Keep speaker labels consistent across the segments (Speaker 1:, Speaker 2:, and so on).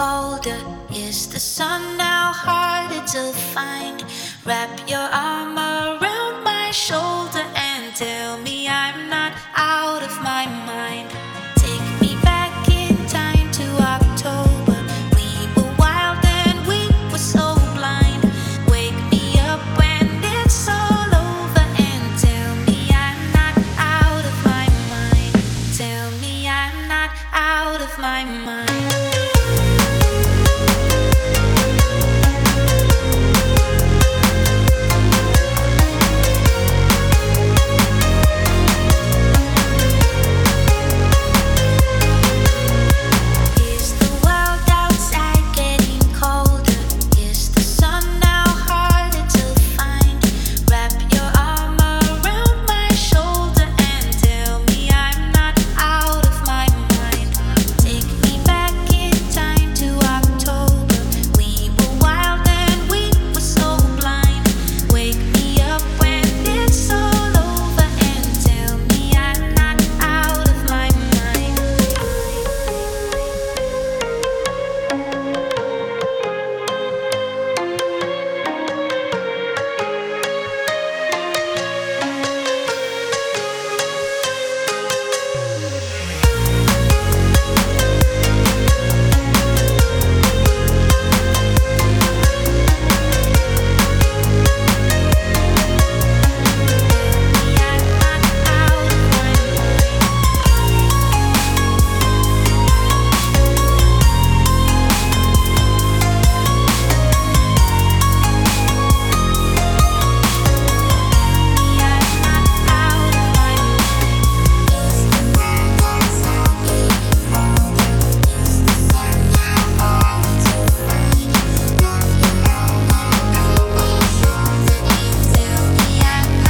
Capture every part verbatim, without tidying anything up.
Speaker 1: colder? Is the sun now harder to find? Wrap your arm around my shoulder and tell me I'm not out of my mind. Take me back in time to October. We were wild and we were so blind. Wake me up when it's all over and tell me I'm not out of my mind. Tell me I'm not out of my mind.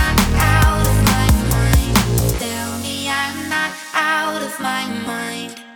Speaker 1: Out of my mind.